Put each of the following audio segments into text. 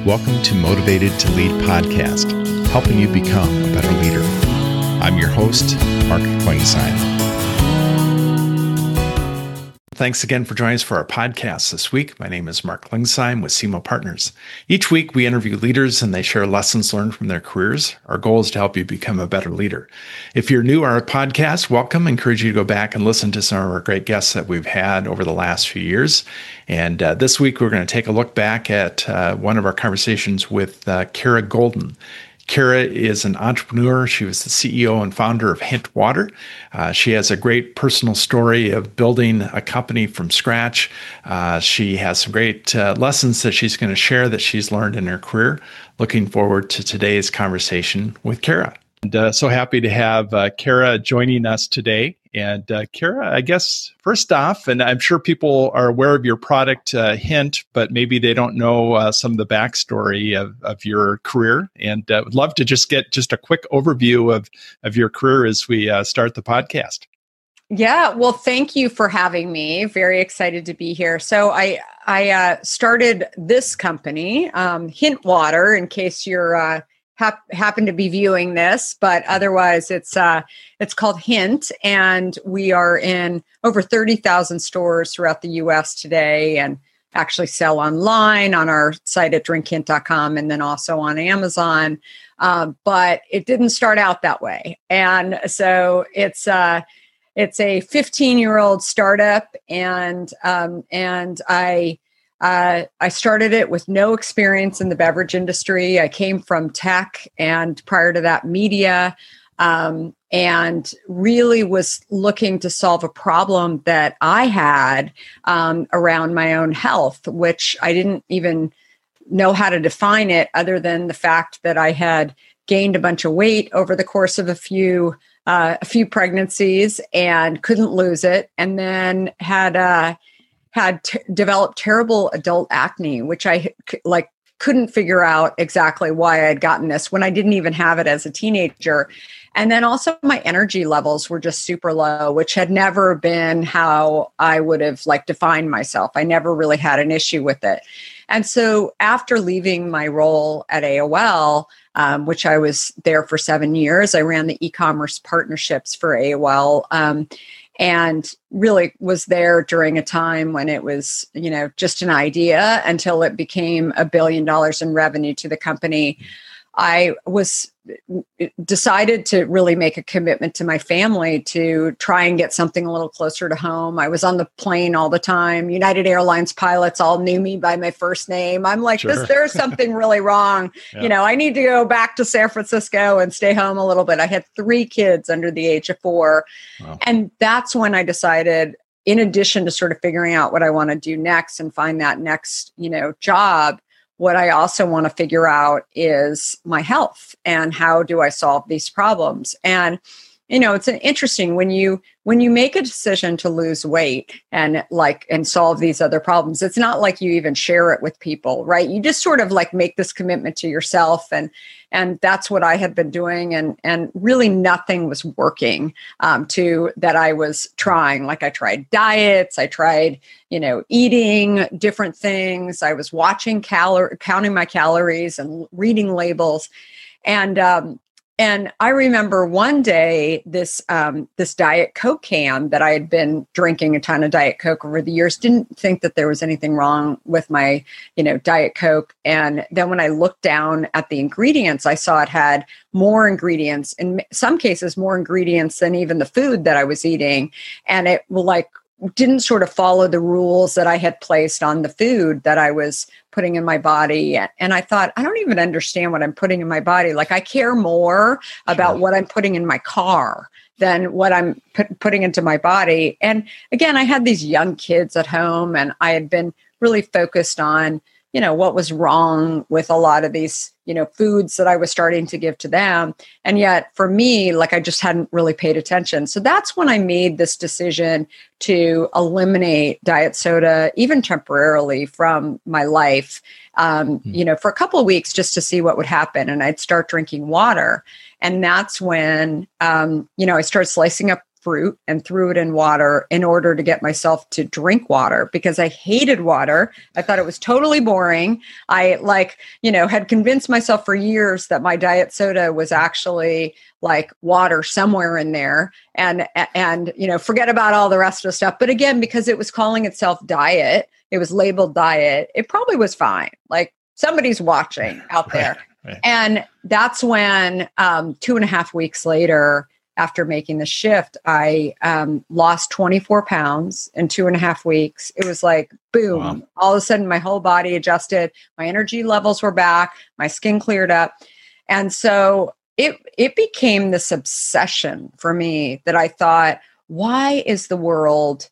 Welcome to Motivated to Lead podcast, helping you become a better leader. I'm your host, Mark Klingsheim. Thanks again for joining us for our podcast this week. My name is Mark Klingsheim with SEMO Partners. Each week, we interview leaders and they share lessons learned from their careers. Our goal is to help you become a better leader. If you're new to our podcast, welcome. I encourage you to go back and listen to some of our great guests that we've had over the last few years. And this week, we're going to take a look back at one of our conversations with Kara Goldin. Kara is an entrepreneur. She was the CEO and founder of Hint Water. She has a great personal story of building a company from scratch. She has some great lessons that she's going to share that she's learned in her career. Looking forward to today's conversation with Kara. And so happy to have Kara joining us today. And Kara, I guess first off, and I'm sure people are aware of your product, Hint, but maybe they don't know some of the backstory of your career. And would love to just get just a quick overview of your career as we start the podcast. Yeah, well, thank you for having me. Very excited to be here. So I started this company, Hint Water, in case you're happen to be viewing this, but otherwise it's called Hint, and we are in over 30,000 stores throughout the U.S. today, and actually sell online on our site at drinkhint.com and then also on Amazon. But it didn't start out that way, and so it's a 15-year-old startup, and I started it with no experience in the beverage industry. I came from tech and prior to that media, and really was looking to solve a problem that I had around my own health, which I didn't even know how to define it other than the fact that I had gained a bunch of weight over the course of a few pregnancies and couldn't lose it, and then had developed terrible adult acne, which I couldn't figure out exactly why I had gotten this when I didn't even have it as a teenager. And then also my energy levels were just super low, which had never been how I would have defined myself. I never really had an issue with it. And so after leaving my role at AOL, which I was there for 7 years, I ran the e-commerce partnerships for AOL, and really was there during a time when it was, just an idea until it became $1 billion in revenue to the company. I decided to really make a commitment to my family to try and get something a little closer to home. I was on the plane all the time. United Airlines pilots all knew me by my first name. I'm like, Sure. there's something really wrong. Yeah. I need to go back to San Francisco and stay home a little bit. I had 3 kids under the age of 4. Wow. And that's when I decided, in addition to sort of figuring out what I want to do next and find that next, job, what I also want to figure out is my health and how do I solve these problems. And, it's an interesting when you make a decision to lose weight and solve these other problems, it's not like you even share it with people, right? You just sort of make this commitment to yourself. And that's what I had been doing. And really nothing was working that I was trying. I tried diets, I tried, eating different things. I was watching counting my calories and reading labels. And I remember one day this Diet Coke can that I had been drinking a ton of Diet Coke over the years, didn't think that there was anything wrong with my, Diet Coke. And then when I looked down at the ingredients, I saw it had more ingredients, in some cases more ingredients than even the food that I was eating. And it didn't sort of follow the rules that I had placed on the food that I was putting in my body. And I thought, I don't even understand what I'm putting in my body. I care more about what I'm putting in my car than what I'm putting into my body. And again, I had these young kids at home, and I had been really focused on, what was wrong with a lot of these, foods that I was starting to give to them. And yet for me, I just hadn't really paid attention. So that's when I made this decision to eliminate diet soda, even temporarily, from my life, for a couple of weeks just to see what would happen. And I'd start drinking water. And that's when, I started slicing up fruit and threw it in water in order to get myself to drink water because I hated water. I thought it was totally boring. I had convinced myself for years that my diet soda was actually like water somewhere in there and forget about all the rest of the stuff. But again, because it was calling itself diet, it was labeled diet, it probably was fine. Like somebody's watching out there. Right. And that's when 2.5 weeks later, after making the shift, I lost 24 pounds in 2.5 weeks. It was like, boom, wow. All of a sudden my whole body adjusted. My energy levels were back. My skin cleared up. And so it became this obsession for me that I thought, why is the world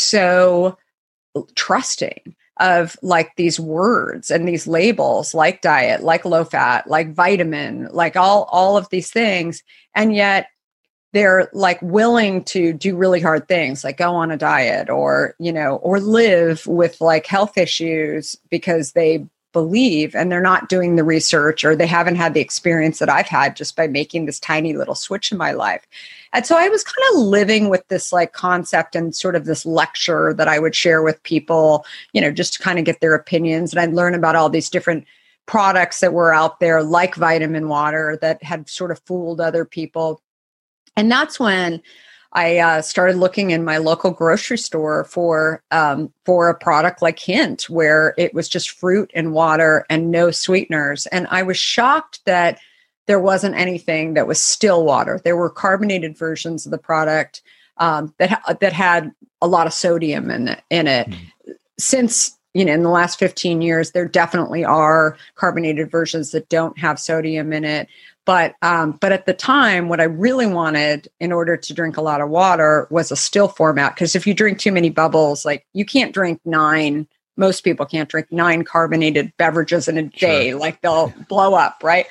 so trusting of like these words and these labels like diet, like low fat, like vitamin, like all of these things. And yet they're like willing to do really hard things like go on a diet or live with like health issues because they believe and they're not doing the research or they haven't had the experience that I've had just by making this tiny little switch in my life. And so I was kind of living with this like concept and sort of this lecture that I would share with people, just to kind of get their opinions. And I'd learn about all these different products that were out there like vitamin water that had sort of fooled other people. And that's when I started looking in my local grocery store for a product like Hint, where it was just fruit and water and no sweeteners. And I was shocked that there wasn't anything that was still water. There were carbonated versions of the product that had a lot of sodium in it. Mm-hmm. Since in the last 15 years, there definitely are carbonated versions that don't have sodium in it. But at the time, what I really wanted in order to drink a lot of water was a still format. Because if you drink too many bubbles, like you can't drink 9, most people can't drink 9 carbonated beverages in a day. Sure. Like they'll blow up, right?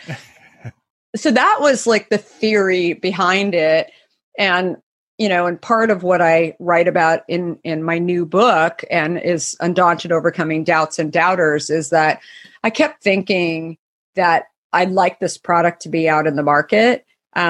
So that was like the theory behind it. And, and part of what I write about in my new book and is Undaunted Overcoming Doubts and Doubters is that I kept thinking that I'd like this product to be out in the market.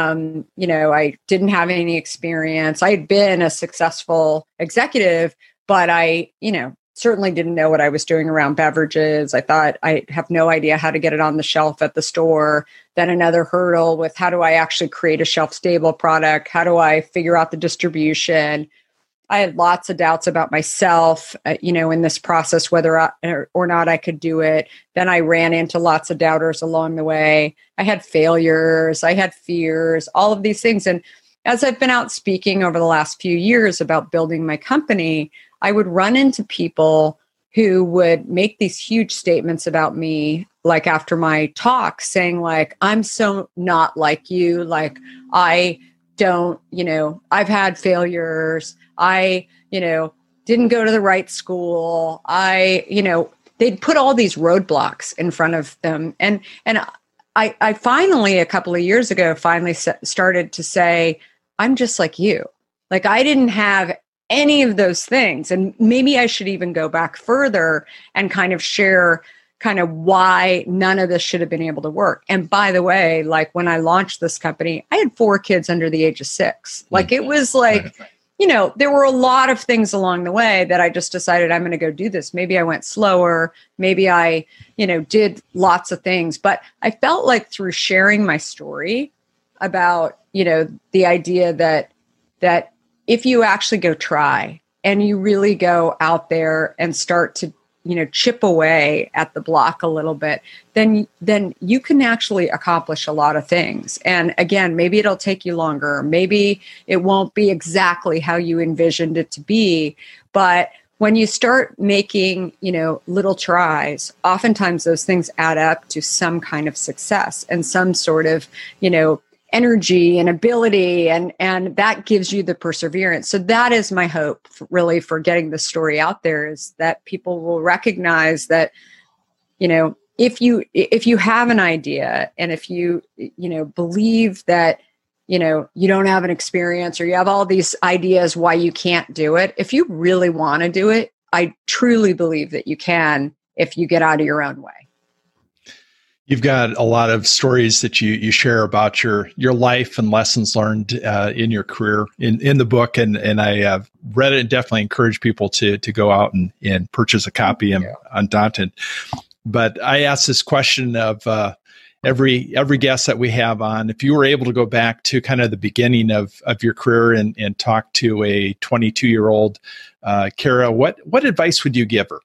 I didn't have any experience. I had been a successful executive, but I, certainly didn't know what I was doing around beverages. I thought I have no idea how to get it on the shelf at the store. Then another hurdle with how do I actually create a shelf stable product? How do I figure out the distribution? I had lots of doubts about myself, in this process, whether or not I could do it. Then I ran into lots of doubters along the way. I had failures, I had fears, all of these things. And as I've been out speaking over the last few years about building my company, I would run into people who would make these huge statements about me, like after my talk, saying like, I'm so not like you. Like, I don't, I've had failures. I, didn't go to the right school. They'd put all these roadblocks in front of them. And I finally, a couple of years ago, started to say, I'm just like you. Like I didn't have any of those things. And maybe I should even go back further and kind of share kind of why none of this should have been able to work. And by the way, like when I launched this company, I had 4 kids under the age of 6. Like it was like, there were a lot of things along the way that I just decided I'm going to go do this. Maybe I went slower. Maybe I, did lots of things. But I felt like through sharing my story about, the idea that if you actually go try and you really go out there and start to, chip away at the block a little bit, then you can actually accomplish a lot of things. And again, maybe it'll take you longer. Maybe it won't be exactly how you envisioned it to be. But when you start making, little tries, oftentimes those things add up to some kind of success and some sort of, energy and ability, and that gives you the perseverance. So that is my hope really for getting the story out there, is that people will recognize that, if you have an idea and if you believe that, you don't have an experience or you have all these ideas why you can't do it, if you really want to do it, I truly believe that you can if you get out of your own way. You've got a lot of stories that you share about your life and lessons learned in your career in the book, and I read it and definitely encourage people to go out and purchase a copy. I'm Undaunted. But I asked this question of every guest that we have on: if you were able to go back to kind of the beginning of your career and talk to a 22-year-old Kara, what advice would you give her?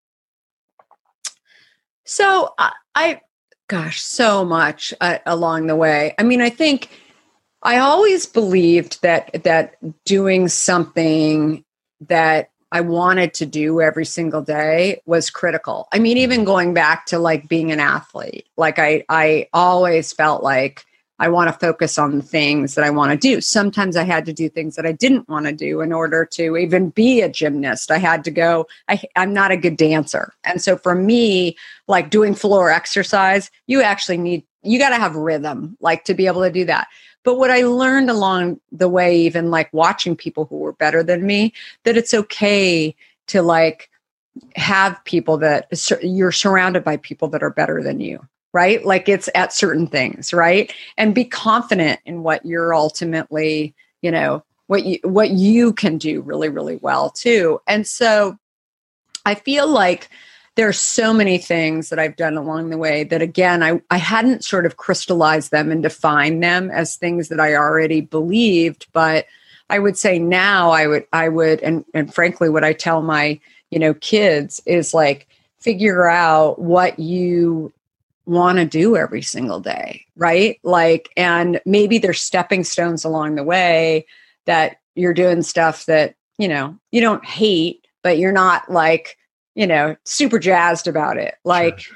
So gosh, so much along the way. I mean, I think I always believed that doing something that I wanted to do every single day was critical. I mean, even going back to like being an athlete, like I always felt like I want to focus on the things that I want to do. Sometimes I had to do things that I didn't want to do in order to even be a gymnast. I had to go, I'm not a good dancer. And so for me, like doing floor exercise, you got to have rhythm, like to be able to do that. But what I learned along the way, even like watching people who were better than me, that it's okay to like have people that you're surrounded by people that are better than you. Right? Like it's at certain things, right? And be confident in what you're ultimately, what you can do really, really well too. And so I feel like there's so many things that I've done along the way that, again, I hadn't sort of crystallized them and defined them as things that I already believed. But I would say now I would, and frankly, what I tell my, kids is like, figure out what you want to do every single day, right? Like, and maybe there's stepping stones along the way that you're doing stuff that, you don't hate, but you're not like, super jazzed about it. Like, sure.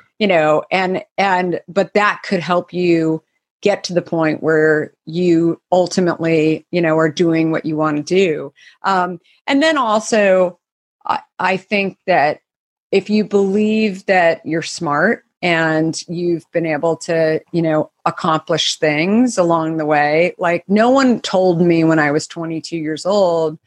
But that could help you get to the point where you ultimately, are doing what you want to do. And then also, I think that if you believe that you're smart, and you've been able to, accomplish things along the way. Like no one told me when I was 22 years old,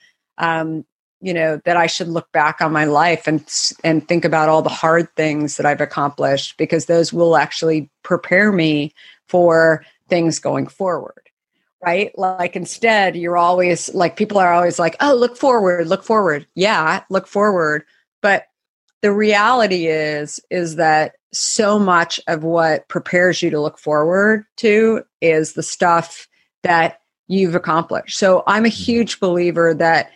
that I should look back on my life and think about all the hard things that I've accomplished, because those will actually prepare me for things going forward. Right? Like instead, you're always like, people are always like, oh, look forward. Yeah, look forward. But the reality is that so much of what prepares you to look forward to is the stuff that you've accomplished. So I'm a huge believer that,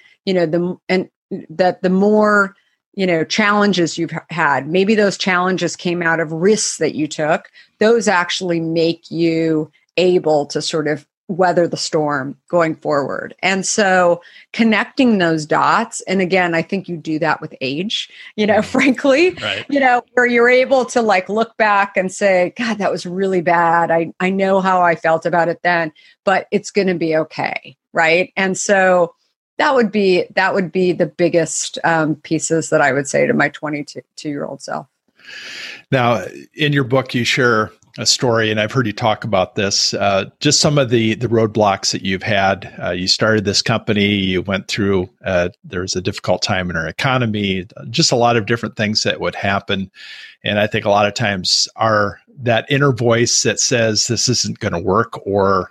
the more, challenges you've had, maybe those challenges came out of risks that you took, those actually make you able to sort of weather the storm going forward. And so connecting those dots, and again, I think you do that with age, frankly, right. Where you're able to like look back and say, God, that was really bad. I know how I felt about it then, but it's going to be okay. Right. And so that would be the biggest pieces that I would say to my 22-year-old self. Now, in your book, you share a story, and I've heard you talk about this, just some of the roadblocks that you've had. You started this company, you went through, there was a difficult time in our economy, just a lot of different things that would happen. And I think a lot of times that inner voice that says this isn't going to work, or,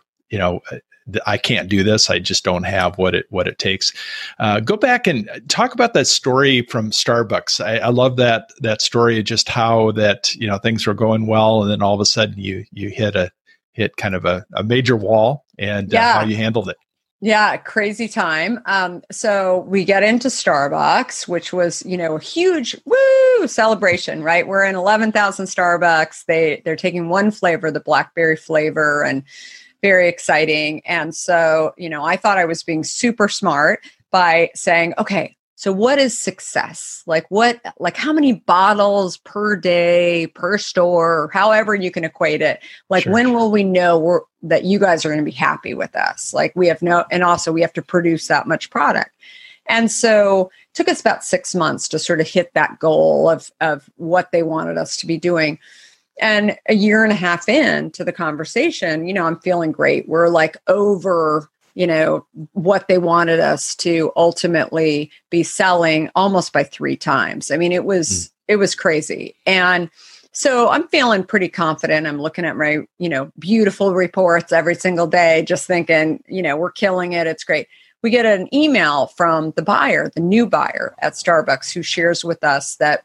I can't do this, I just don't have what it takes. Go back and talk about that story from Starbucks. I love that story, just how that, things were going well, and then all of a sudden you hit kind of a major wall, and how you handled it. Yeah, crazy time. So we get into Starbucks, which was, a huge celebration, right? We're in 11,000 Starbucks. They're taking one flavor, the blackberry flavor, and very exciting. And so, I thought I was being super smart by saying, okay, so what is success? Like how many bottles per day, per store, or however you can equate it? Like, sure. When will we know that you guys are going to be happy with us? Like and also we have to produce that much product. And so it took us about 6 months to sort of hit that goal of what they wanted us to be doing. And a year and a half into the conversation, I'm feeling great. We're like over, what they wanted us to ultimately be selling almost by 3 times. I mean, it was crazy. And So I'm feeling pretty confident. I'm looking at my, beautiful reports every single day, just thinking, we're killing it. It's great. We get an email from the buyer, the new buyer at Starbucks, who shares with us that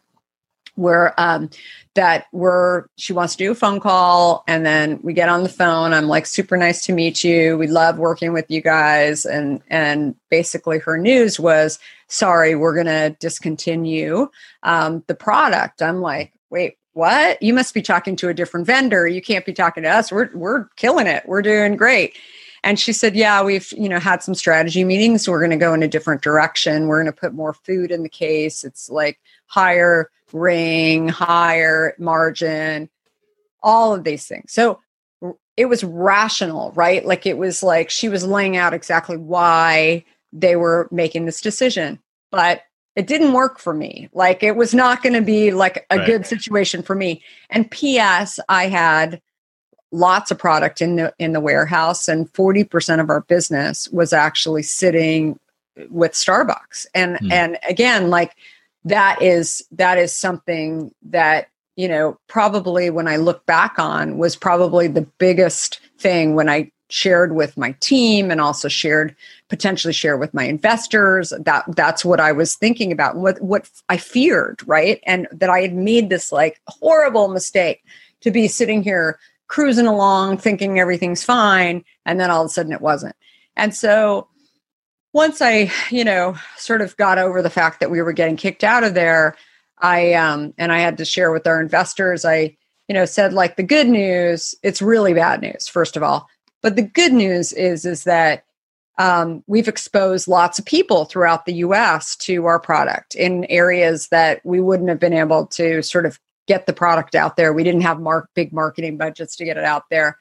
she wants to do a phone call, and then we get on the phone. I'm like, super nice to meet you. We love working with you guys. And basically her news was, sorry, we're going to discontinue the product. I'm like, wait, what? You must be talking to a different vendor. You can't be talking to us. We're killing it. We're doing great. And she said, yeah, we've, had some strategy meetings. We're going to go in a different direction. We're going to put more food in the case. It's like higher ring, higher margin, all of these things. So it was rational, right? Like it was like she was laying out exactly why they were making this decision, but it didn't work for me. Like it was not going to be like a good situation for me. And P.S., I had lots of product in the warehouse, and 40% of our business was actually sitting with Starbucks. And again, like that is something that, probably when I look back on was probably the biggest thing when I shared with my team, and also potentially share with my investors. That's what I was thinking about, what I feared, right? And that I had made this like horrible mistake to be sitting here cruising along thinking everything's fine, and then all of a sudden it wasn't. And so once I, sort of got over the fact that we were getting kicked out of there, and I had to share with our investors, I, said like the good news, it's really bad news, first of all. But the good news is that we've exposed lots of people throughout the US to our product in areas that we wouldn't have been able to sort of get the product out there. We didn't have big marketing budgets to get it out there.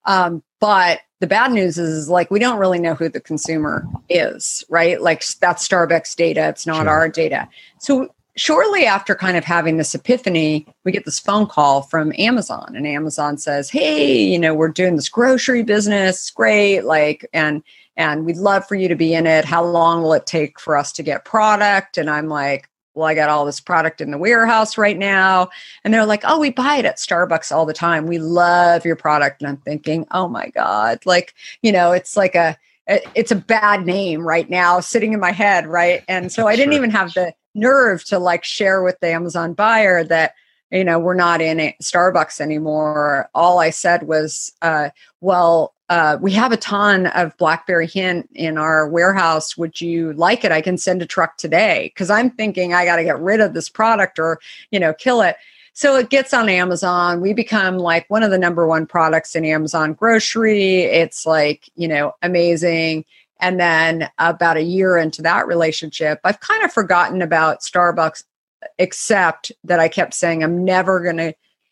But the bad news is like, we don't really know who the consumer is, right? Like that's Starbucks data. It's not our data. So shortly after kind of having this epiphany, we get this phone call from Amazon, and Amazon says, hey, we're doing this grocery business. Great. Like, and we'd love for you to be in it. How long will it take for us to get product? And I'm like, well, I got all this product in the warehouse right now. And they're like, oh, we buy it at Starbucks all the time. We love your product. And I'm thinking, oh my God, like, it's like it's a bad name right now sitting in my head. Right. And so I didn't even have the nerve to like share with the Amazon buyer that, we're not in Starbucks anymore. All I said was, we have a ton of Blackberry Hint in our warehouse. Would you like it? I can send a truck today. Cause I'm thinking I got to get rid of this product or, kill it. So it gets on Amazon. We become like one of the number one products in Amazon grocery. It's like, amazing. And then about a year into that relationship, I've kind of forgotten about Starbucks, except that I kept saying, I'm never going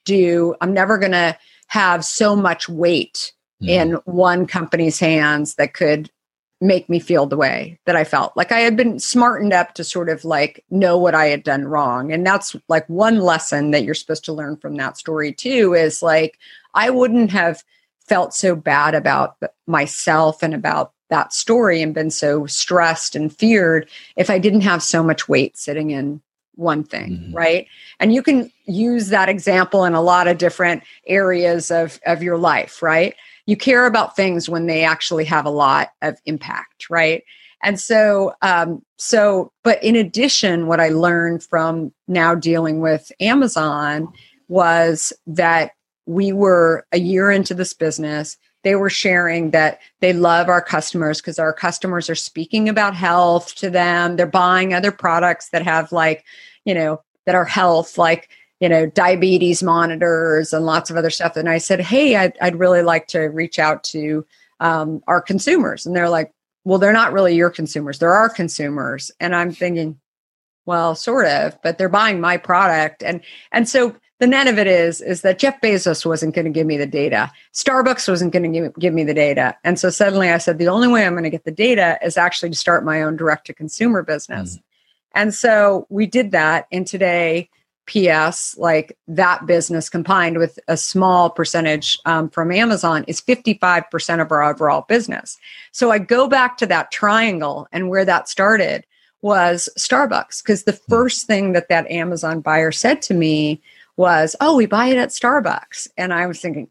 to have so much weight in one company's hands that could make me feel the way that I felt. Like I had been smartened up to sort of like know what I had done wrong. And that's like one lesson that you're supposed to learn from that story too, is like, I wouldn't have felt so bad about myself and about that story and been so stressed and feared if I didn't have so much weight sitting in one thing, right? And you can use that example in a lot of different areas of your life, right? You care about things when they actually have a lot of impact, right? And so, but in addition, what I learned from now dealing with Amazon was that we were a year into this business. They were sharing that they love our customers because our customers are speaking about health to them. They're buying other products that have like, that are health, like, diabetes monitors and lots of other stuff. And I said, hey, I'd really like to reach out to our consumers. And they're like, well, they're not really your consumers. They're our consumers. And I'm thinking, well, sort of, but they're buying my product. And so the net of it is that Jeff Bezos wasn't going to give me the data. Starbucks wasn't going to give me the data. And so suddenly I said, the only way I'm going to get the data is actually to start my own direct-to-consumer business. And so we did that. And today, P.S., like that business combined with a small percentage from Amazon is 55% of our overall business. So I go back to that triangle, and where that started was Starbucks, because the first thing that Amazon buyer said to me was, oh, we buy it at Starbucks. And I was thinking,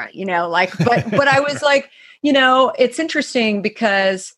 but I was like, it's interesting because,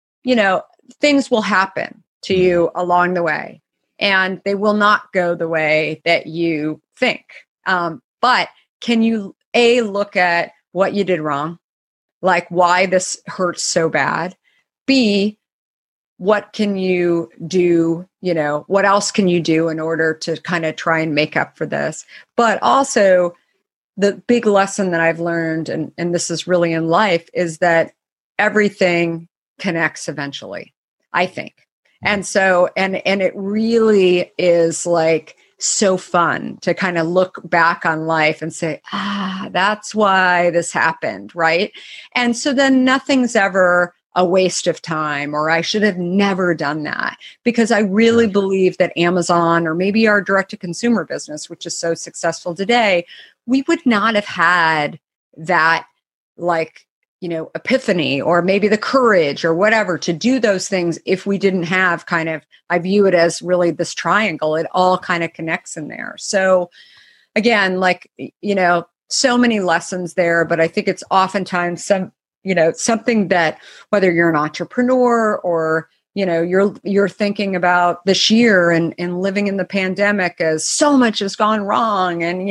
things will happen to you along the way and they will not go the way that you think. But can you look at what you did wrong? Like why this hurts so bad? B, what can you do? What else can you do in order to kind of try and make up for this? But also the big lesson that I've learned, and this is really in life, is that everything connects eventually, I think. And so, and it really is like so fun to kind of look back on life and say, that's why this happened, right? And so then nothing's ever a waste of time, or I should have never done that, because I really believe that Amazon, or maybe our direct-to-consumer business, which is so successful today, we would not have had that epiphany, or maybe the courage or whatever to do those things if we didn't have I view it as really this triangle. It all kind of connects in there. So again, so many lessons there, but I think it's oftentimes something that whether you're an entrepreneur or, you're thinking about this year and living in the pandemic as so much has gone wrong. And,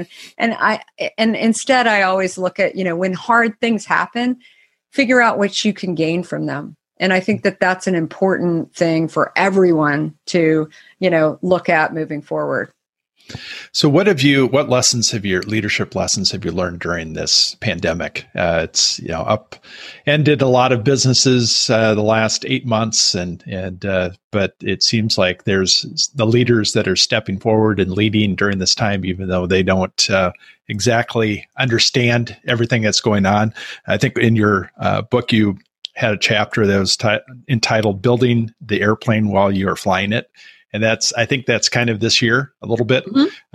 and instead I always look at, when hard things happen, figure out what you can gain from them. And I think that that's an important thing for everyone to, look at moving forward. So what leadership lessons have you learned during this pandemic? It's, upended a lot of businesses, the last 8 months but it seems like there's the leaders that are stepping forward and leading during this time, even though they don't exactly understand everything that's going on. I think in your book, you had a chapter that was entitled "Building the Airplane While You Are Flying It." And I think that's kind of this year a little bit.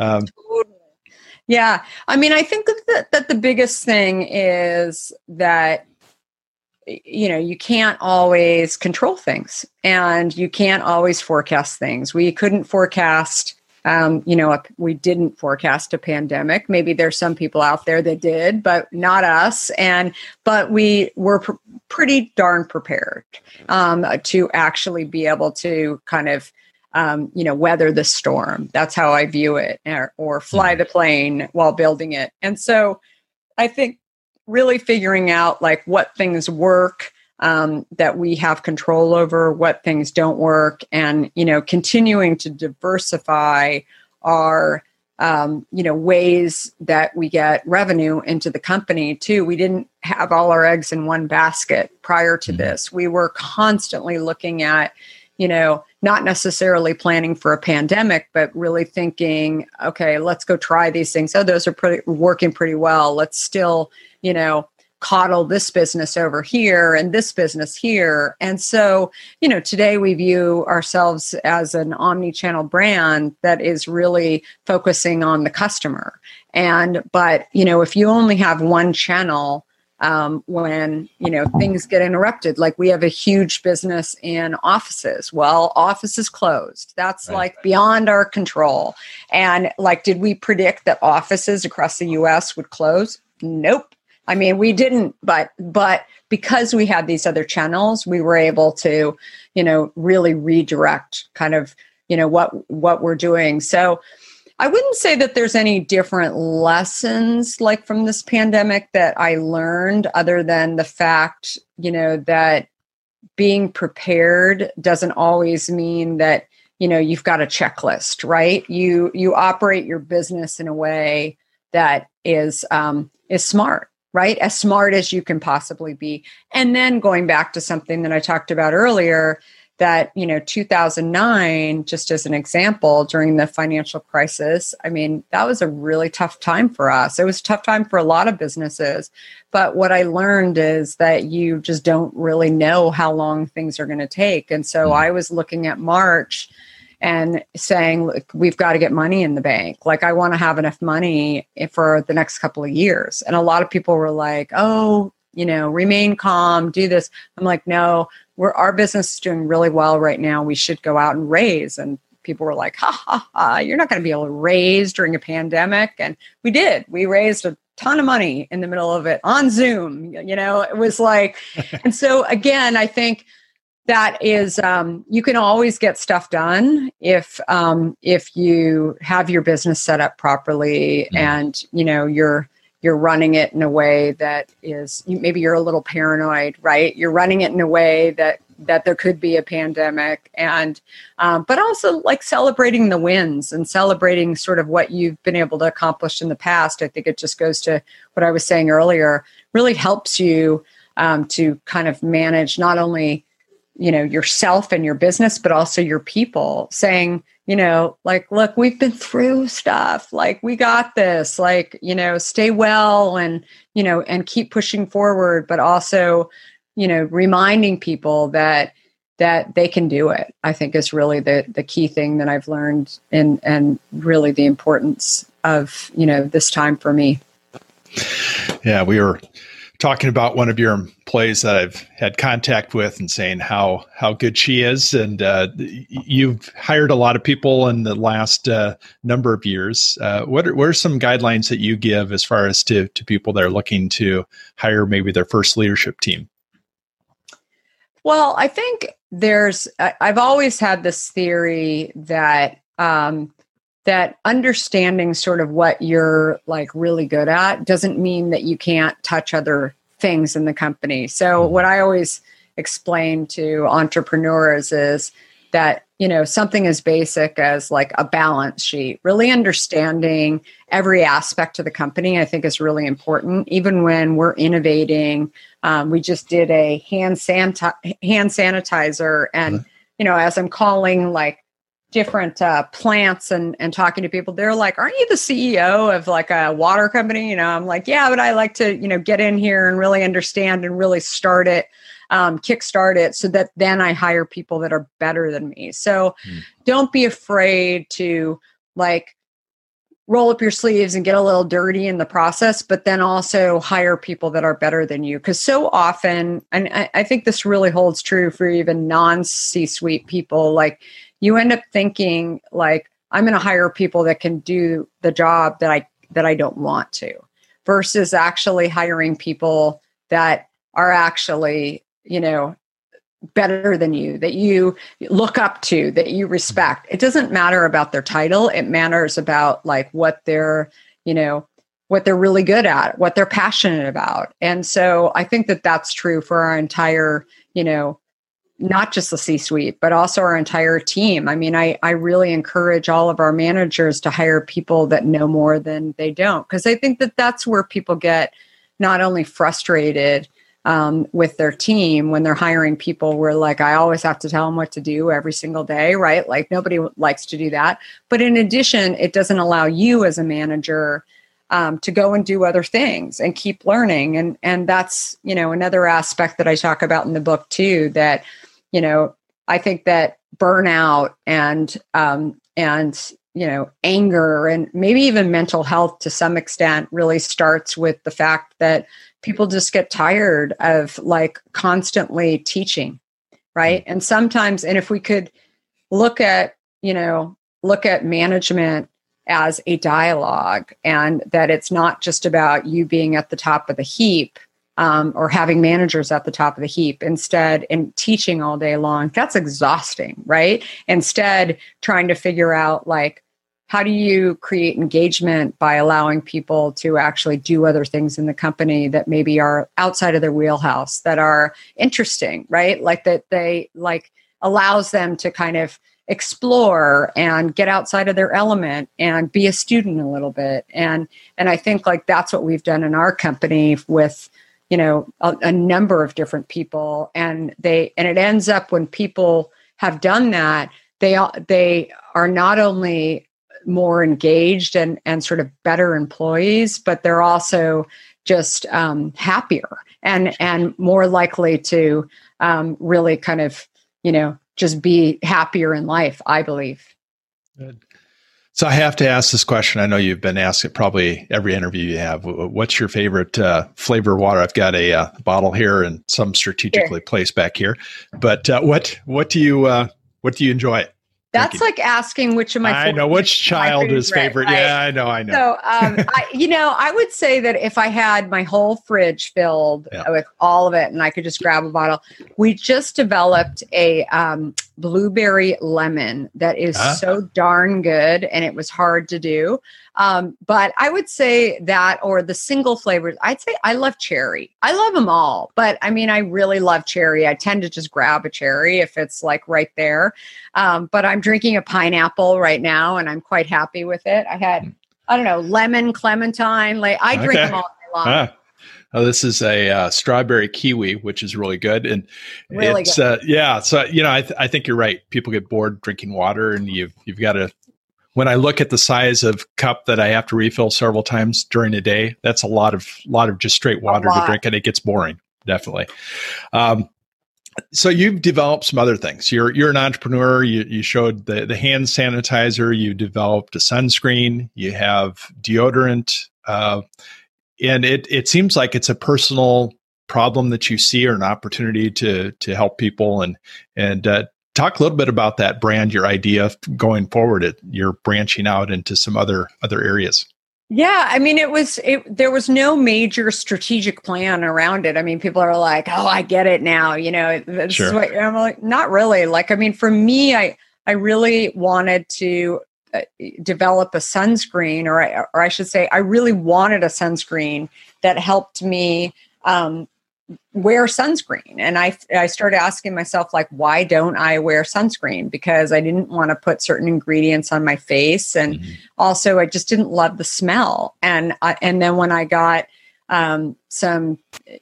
Yeah. I mean, I think that the biggest thing is that, you can't always control things and you can't always forecast things. We couldn't forecast, we didn't forecast a pandemic. Maybe there's some people out there that did, but not us. But we were pretty darn prepared to actually be able to kind of, weather the storm. That's how I view it, or fly the plane while building it. And so I think really figuring out what things work, that we have control over, what things don't work, and, continuing to diversify our, ways that we get revenue into the company too. We didn't have all our eggs in one basket prior to this. We were constantly looking at, not necessarily planning for a pandemic, but really thinking, okay, let's go try these things. Oh, those are working pretty well. Let's still, coddle this business over here and this business here. And so, today we view ourselves as an omni-channel brand that is really focusing on the customer. But if you only have one channel, when, things get interrupted, like we have a huge business in offices. Well, offices closed. That's right. Beyond our control. And did we predict that offices across the US would close? Nope. I mean, we didn't, but because we had these other channels, we were able to, really redirect kind of, what we're doing. So I wouldn't say that there's any different lessons from this pandemic that I learned, other than the fact, that being prepared doesn't always mean that, you've got a checklist, right? You operate your business in a way that is smart, right? As smart as you can possibly be. And then going back to something that I talked about earlier, that, 2009, just as an example, during the financial crisis, I mean, that was a really tough time for us. It was a tough time for a lot of businesses. But what I learned is that you just don't really know how long things are going to take. And so I was looking at March and saying, look, we've got to get money in the bank. I want to have enough money for the next couple of years. And a lot of people were like, oh, remain calm, do this. I'm like, no, our business is doing really well right now. We should go out and raise. And people were like, ha ha ha, you're not going to be able to raise during a pandemic. And we did. We raised a ton of money in the middle of it on Zoom. It was like, and so again, I think that is, you can always get stuff done if you have your business set up properly, and you're running it in a way that is, maybe you're a little paranoid, right? You're running it in a way that there could be a pandemic, and but also like celebrating the wins and celebrating sort of what you've been able to accomplish in the past. I think it just goes to what I was saying earlier, really helps you to kind of manage not only yourself and your business, but also your people, saying, like, look, we've been through stuff, like, we got this, like, stay well, and, and keep pushing forward, but also, reminding people that they can do it, I think is really the key thing that I've learned, and really the importance of, this time for me. Yeah, we were talking about one of your employees that I've had contact with and saying how good she is. And you've hired a lot of people in the last number of years. What are some guidelines that you give as far as to people that are looking to hire maybe their first leadership team? Well, I think I've always had this theory that that understanding sort of what you're like really good at doesn't mean that you can't touch other things in the company. So what I always explain to entrepreneurs is that, something as basic as like a balance sheet, really understanding every aspect of the company, I think is really important. Even when we're innovating, we just did a hand sanitizer, and, as I'm calling like different plants and talking to people, they're like, aren't you the CEO of like a water company? I'm like, yeah, but I like to, get in here and really understand and really start it, kickstart it, so that then I hire people that are better than me. So don't be afraid to like roll up your sleeves and get a little dirty in the process, but then also hire people that are better than you. Because so often, and I think this really holds true for even non-C-suite people, like, you end up thinking like, I'm going to hire people that can do the job that I don't want to, versus actually hiring people that are actually, better than you, that you look up to, that you respect. It doesn't matter about their title. It matters about like what they're really good at, what they're passionate about. And so I think that that's true for our entire, not just the C-suite, but also our entire team. I mean, I really encourage all of our managers to hire people that know more than they don't, because I think that that's where people get not only frustrated with their team when they're hiring people where like, I always have to tell them what to do every single day, right? Like nobody likes to do that. But in addition, it doesn't allow you as a manager to go and do other things and keep learning. And that's, another aspect that I talk about in the book too, that, I think that burnout and anger and maybe even mental health to some extent really starts with the fact that people just get tired of like constantly teaching, right? And sometimes, and if we could look at management as a dialogue, and that it's not just about you being at the top of the heap, or having managers at the top of the heap, instead, in teaching all day long, that's exhausting, right? Instead, trying to figure out like, how do you create engagement by allowing people to actually do other things in the company that maybe are outside of their wheelhouse, that are interesting, right? Like that they like allows them to kind of explore and get outside of their element and be a student a little bit. And I think like that's what we've done in our company with, a number of different people. And it ends up when people have done that, they are not only more engaged and sort of better employees, but they're also just happier and more likely to really kind of, just be happier in life, I believe. Good. So I have to ask this question. I know you've been asked it probably every interview you have. What's your favorite flavor of water? I've got a bottle here and some strategically placed back here. But what do you enjoy? That's like asking which of my I know which child is favorite. Right? Yeah, I know. So, I would say that if I had my whole fridge filled with all of it and I could just grab a bottle, we just developed a blueberry lemon that is so darn good, and it was hard to do. But I would say that, or the single flavors, I'd say I love cherry. I love them all, but I mean, I really love cherry. I tend to just grab a cherry if it's like right there. But I'm drinking a pineapple right now and I'm quite happy with it. I had, I don't know, lemon, clementine, like I drink them all day long. Oh, this is a strawberry kiwi, which is really good. And really it's, good. So, I think you're right. People get bored drinking water, and you've got to, when I look at the size of cup that I have to refill several times during a day, that's a lot of just straight water to drink, and it gets boring. Definitely. So you've developed some other things. You're an entrepreneur. You showed the hand sanitizer. You developed a sunscreen. You have deodorant. And it seems like it's a personal problem that you see, or an opportunity to help people. And talk a little bit about that brand, your idea going forward. You're branching out into some other areas. Yeah, I mean, there was no major strategic plan around it. I mean, people are like, "Oh, I get it now." This is what I'm like. Not really. Like, I mean, for me, I really wanted to develop a sunscreen, or I should say, I really wanted a sunscreen that helped me wear sunscreen. And I started asking myself, like, why don't I wear sunscreen? Because I didn't want to put certain ingredients on my face. And also I just didn't love the smell. And then when I got some,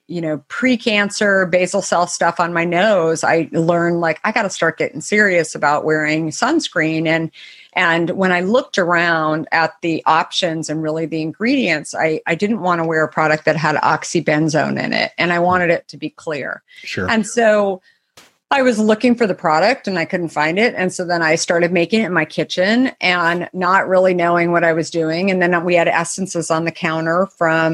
pre-cancer basal cell stuff on my nose, I learned, like, I got to start getting serious about wearing sunscreen. And when I looked around at the options and really the ingredients, I didn't want to wear a product that had oxybenzone in it. And I wanted it to be clear. Sure. And so I was looking for the product and I couldn't find it. And so then I started making it in my kitchen and not really knowing what I was doing. And then we had essences on the counter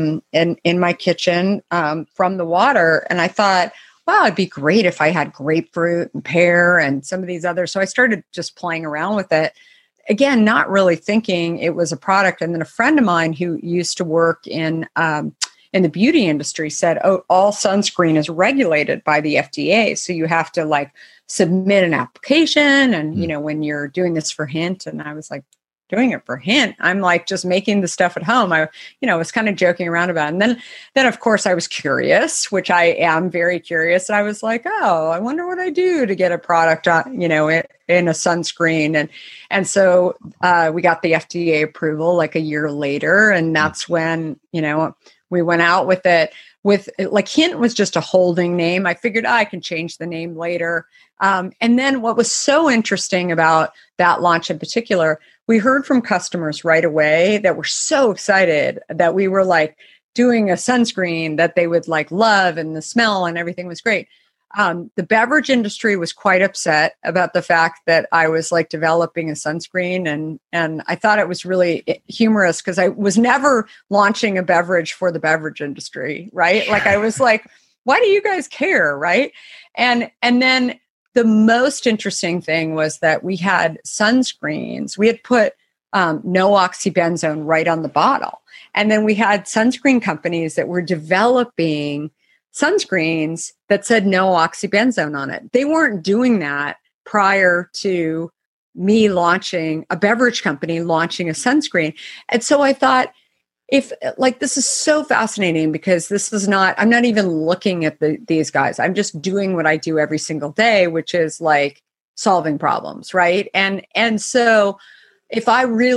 in my kitchen from the water. And I thought, wow, it'd be great if I had grapefruit and pear and some of these others. So I started just playing around with it. Again, not really thinking it was a product. And then a friend of mine who used to work in the beauty industry said, "Oh, all sunscreen is regulated by the FDA. So you have to like submit an application. And, when you're doing this for Hint," and I was like, doing it for Hint? I'm like just making the stuff at home. I was kind of joking around about it. And then of course I was curious, which I am very curious. And I was like, oh, I wonder what I do to get a product on, in a sunscreen. And so we got the FDA approval like a year later. And that's when, we went out with it. With like Hint was just a holding name. I figured I can change the name later. And then what was so interesting about that launch in particular, we heard from customers right away that were so excited that we were like doing a sunscreen that they would like love, and the smell and everything was great. The beverage industry was quite upset about the fact that I was like developing a sunscreen, and I thought it was really humorous because I was never launching a beverage for the beverage industry, right? Like I was like, why do you guys care, right? And then the most interesting thing was that we had sunscreens. We had put no oxybenzone right on the bottle, and then we had sunscreen companies that were developing sunscreens that said no oxybenzone on it. They weren't doing that prior to me launching a beverage company, launching a sunscreen. And so I thought, if like, this is so fascinating because this is not, I'm not even looking at these guys. I'm just doing what I do every single day, which is like solving problems. Right. And so if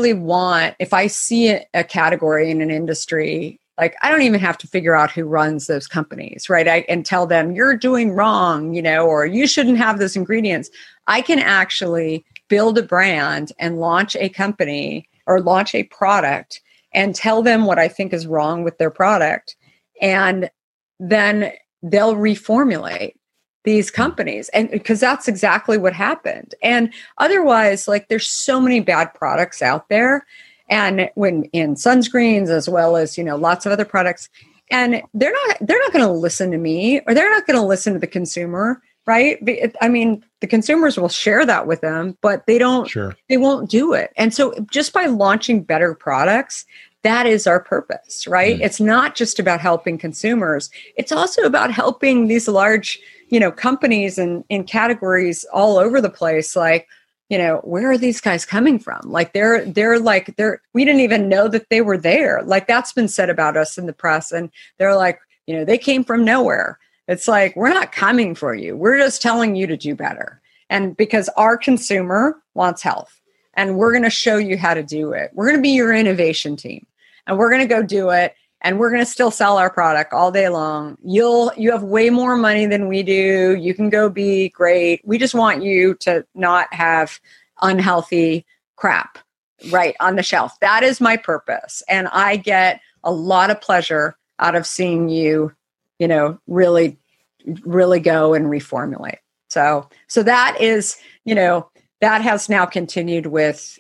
I see a category in an industry, like I don't even have to figure out who runs those companies, right? And tell them you're doing wrong, or you shouldn't have those ingredients. I can actually build a brand and launch a company or launch a product and tell them what I think is wrong with their product. And then they'll reformulate these companies. And because that's exactly what happened. And otherwise, like there's so many bad products out there. And when in sunscreens, as well as, lots of other products, and they're not going to listen to me, or they're not going to listen to the consumer, right? I mean, the consumers will share that with them, but they won't do it. And so just by launching better products, that is our purpose, right? It's not just about helping consumers. It's also about helping these large, companies and in categories all over the place. Like, where are these guys coming from? Like we didn't even know that they were there. Like that's been said about us in the press. And they're like, they came from nowhere. It's like, we're not coming for you. We're just telling you to do better. And because our consumer wants health and we're going to show you how to do it. We're going to be your innovation team and we're going to go do it. And we're going to still sell our product all day long. You have way more money than we do. You can go be great. We just want you to not have unhealthy crap right on the shelf. That is my purpose. And I get a lot of pleasure out of seeing you, really, really go and reformulate. So that is, that has now continued with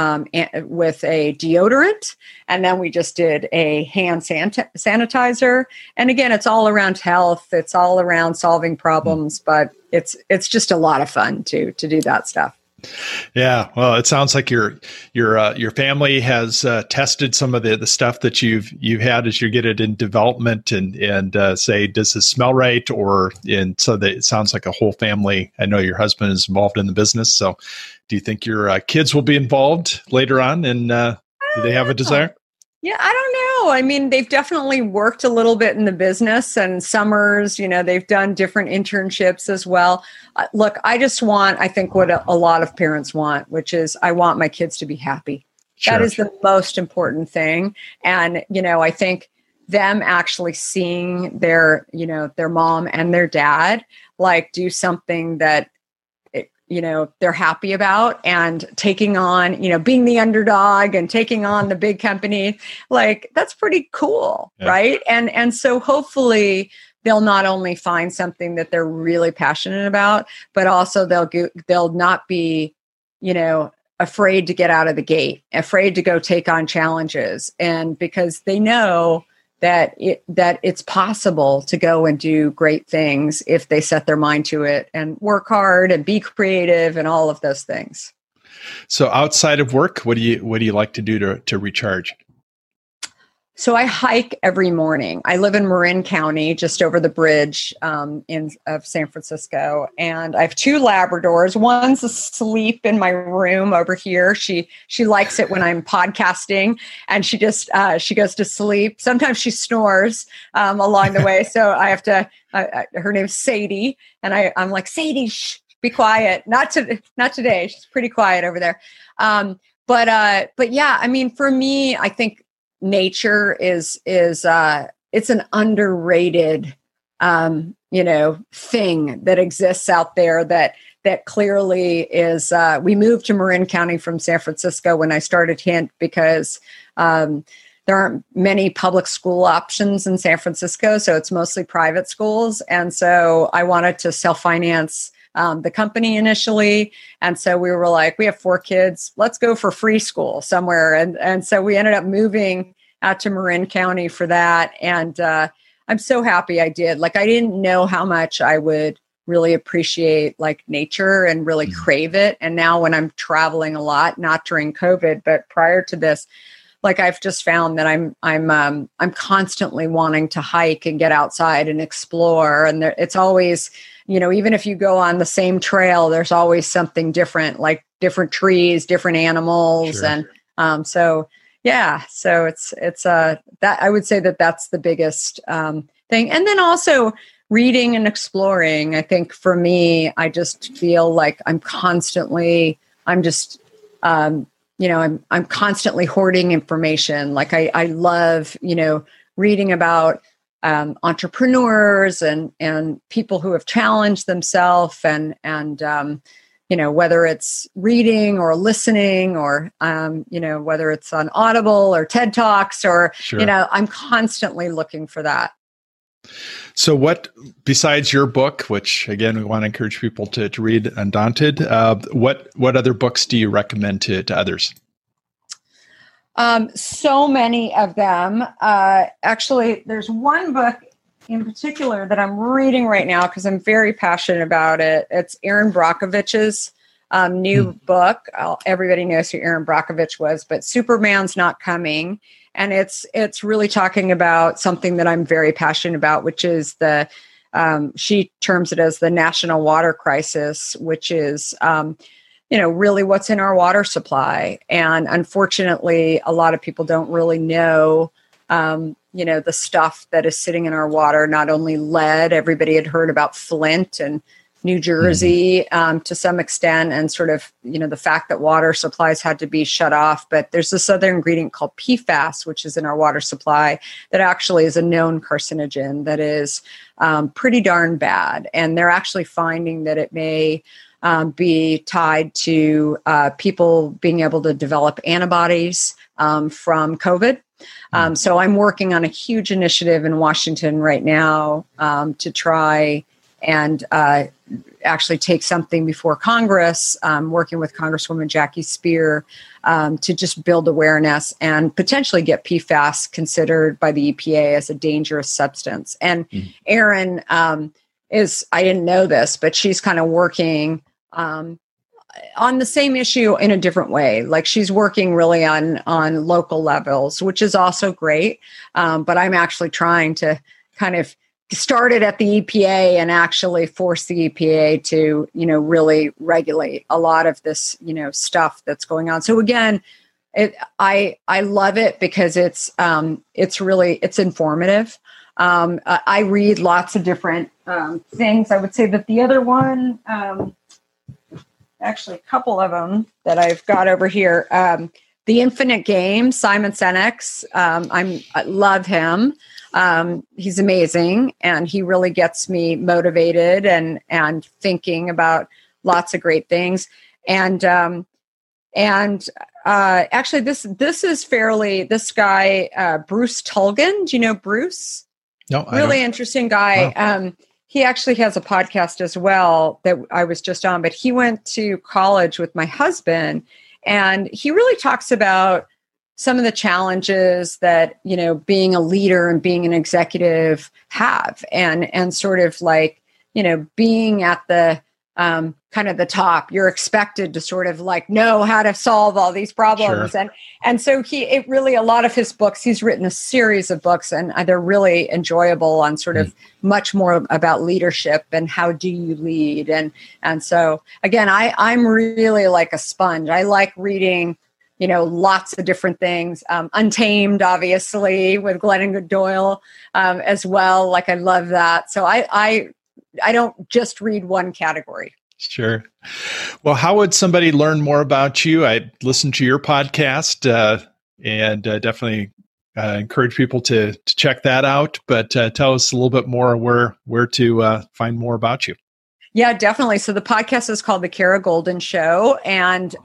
a deodorant. And then we just did a hand sanitizer. And again, it's all around health. It's all around solving problems, but it's just a lot of fun to do that stuff. Yeah, well, it sounds like your family has tested some of the stuff that you've had as you get it in development and say, does this smell right? So that it sounds like a whole family. I know your husband is involved in the business. So, do you think your kids will be involved later on? And do they have a desire? Yeah, I don't know. I mean, they've definitely worked a little bit in the business and summers, they've done different internships as well. Look, I think what a lot of parents want, which is I want my kids to be happy. Sure. That is the most important thing. And, I think them actually seeing their mom and their dad, like do something that they're happy about and taking on, being the underdog and taking on the big company, like that's pretty cool. Yeah. Right. And so hopefully they'll not only find something that they're really passionate about, but also they'll not be, afraid to get out of the gate, afraid to go take on challenges. And because they know that it's possible to go and do great things if they set their mind to it and work hard and be creative and all of those things. So outside of work, what do you like to do to recharge? So I hike every morning. I live in Marin County, just over the bridge of San Francisco. And I have 2 Labradors. One's asleep in my room over here. She likes it when I'm podcasting, and she goes to sleep. Sometimes she snores along the way. So I have to. Her name's Sadie, and I'm like, Sadie, shh, be quiet. Not today. She's pretty quiet over there. But yeah, I mean, for me, I think nature is it's an underrated thing that exists out there that clearly is we moved to Marin County from San Francisco when I started Hint because there aren't many public school options in San Francisco, so it's mostly private schools. And so I wanted to self-finance the company initially. And so we were like, we have 4 kids, let's go for free school somewhere. And so we ended up moving out to Marin County for that. And I'm so happy I did. Like, I didn't know how much I would really appreciate like nature and really crave it. And now when I'm traveling a lot, not during COVID, but prior to this, like I've just found that I'm constantly wanting to hike and get outside and explore. And it's always, even if you go on the same trail, there's always something different, like different trees, different animals. Sure. And so it's that I would say that's the biggest thing. And then also reading and exploring. I think for me, I just feel like I'm constantly hoarding information. Like I love, reading about entrepreneurs and people who have challenged themselves and whether it's reading or listening or, whether it's on Audible or TED Talks or, sure. I'm constantly looking for that. So what, besides your book, which again, we want to encourage people to read Undaunted, what other books do you recommend to others? So many of them. Actually, there's one book in particular that I'm reading right now because I'm very passionate about it. It's Erin Brockovich's new book. Everybody knows who Erin Brockovich was, but Superman's Not Coming. And it's really talking about something that I'm very passionate about, which is she terms it as the national water crisis, which is, really what's in our water supply. And unfortunately, a lot of people don't really know, the stuff that is sitting in our water, not only lead. Everybody had heard about Flint and New Jersey to some extent, and sort of, the fact that water supplies had to be shut off. But there's this other ingredient called PFAS, which is in our water supply, that actually is a known carcinogen that is pretty darn bad. And they're actually finding that it may be tied to people being able to develop antibodies from COVID. So I'm working on a huge initiative in Washington right now to try and actually take something before Congress, working with Congresswoman Jackie Speer to just build awareness and potentially get PFAS considered by the EPA as a dangerous substance. And Erin I didn't know this, but she's kind of working on the same issue in a different way. Like she's working really on local levels, which is also great. But I'm actually trying to kind of start it at the EPA and actually force the EPA to, really regulate a lot of this, stuff that's going on. So again, I love it because it's informative. I read lots of different things. I would say that the other one, actually a couple of them that I've got over here, The Infinite Game, Simon Sinek's. I love him. He's amazing, and he really gets me motivated and thinking about lots of great things. And actually, this is fairly, this guy, Bruce Tulgan. Do you know Bruce? No, really interesting guy. Wow. He actually has a podcast as well that I was just on, but he went to college with my husband, and he really talks about some of the challenges that, being a leader and being an executive have, and sort of like, being at the kind of the top. You're expected to sort of like know how to solve all these problems. Sure. And so a lot of his books, he's written a series of books, and they're really enjoyable on sort of much more about leadership and how do you lead. And so again, I'm really like a sponge. I like reading, lots of different things. Untamed, obviously, with Glennon Doyle as well. Like I love that. So I don't just read one category. Sure. Well, how would somebody learn more about you? I'd listen to your podcast and definitely encourage people to check that out. But tell us a little bit more where to find more about you. Yeah, definitely. So the podcast is called The Kara Goldin Show, and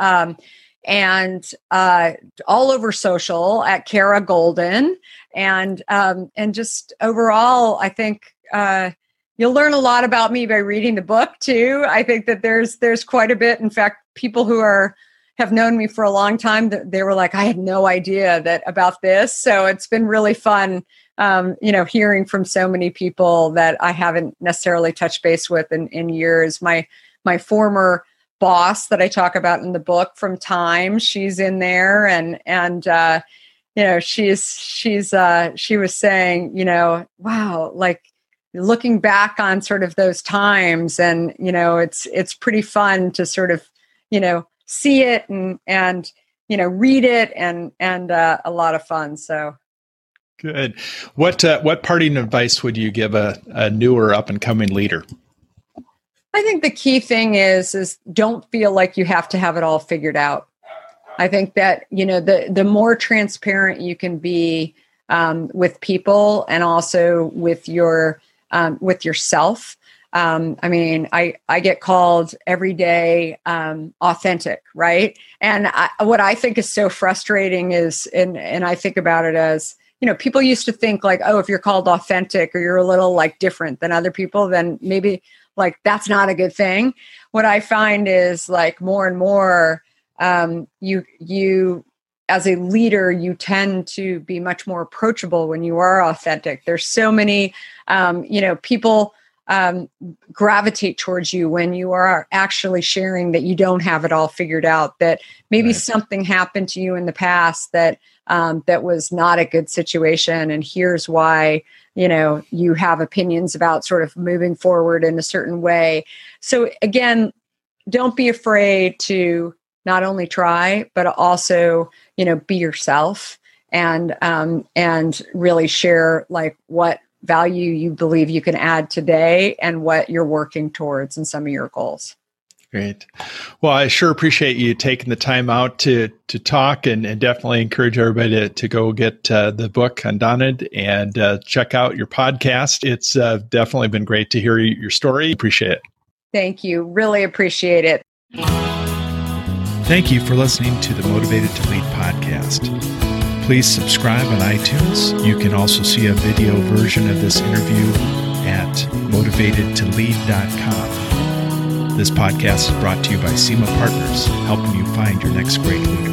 all over social at Kara Goldin, and just overall, I think you'll learn a lot about me by reading the book too. I think that there's quite a bit. In fact, people who have known me for a long time, they were like, I had no idea about this. So it's been really fun, hearing from so many people that I haven't necessarily touched base with in years. My former boss that I talk about in the book from Time, she's in there, and she was saying, wow, like looking back on sort of those times, and it's pretty fun to sort of see it and read it, and a lot of fun. So good. What parting advice would you give a newer up and coming leader? I think the key thing is don't feel like you have to have it all figured out. I think that the more transparent you can be with people, and also with yourself. I get called every day authentic, right? And what I think is so frustrating is, and I think about it as, people used to think like, oh, if you're called authentic or you're a little like different than other people, then maybe like that's not a good thing. What I find is like more and more, you as a leader, you tend to be much more approachable when you are authentic. There's so many, people gravitate towards you when you are actually sharing that you don't have it all figured out, that maybe something happened to you in the past that was not a good situation. And here's why, you have opinions about sort of moving forward in a certain way. So again, don't be afraid to not only try, but also, be yourself and really share like what value you believe you can add today and what you're working towards in some of your goals. Great. Well, I sure appreciate you taking the time out to talk and definitely encourage everybody to go get the book Undaunted and check out your podcast. It's definitely been great to hear your story. Appreciate it. Thank you. Really appreciate it. Thank you for listening to the Motivated to Lead podcast. Please subscribe on iTunes. You can also see a video version of this interview at motivatedtolead.com. This podcast is brought to you by SEMA Partners, helping you find your next great leader.